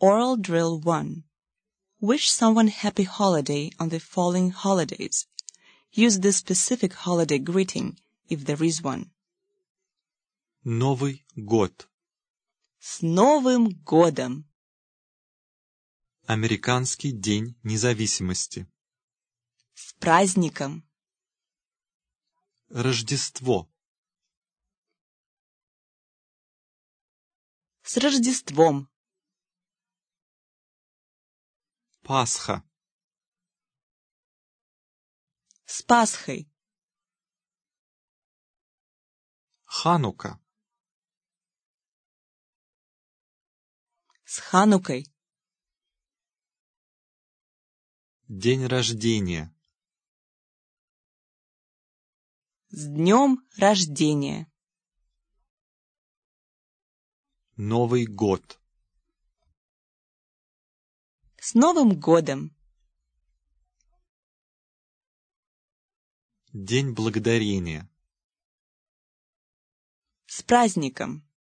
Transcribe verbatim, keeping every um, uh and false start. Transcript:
Oral Drill one. Wish someone happy holiday on the following holidays. Use this specific holiday greeting, if there is one. Новый год. С Новым годом! Американский день независимости. С праздником! Рождество. С Рождеством! Пасха. С Пасхой! Ханука. С Ханукой! День рождения. С днем рождения! Новый год. С Новым годом! День благодарения. С праздником!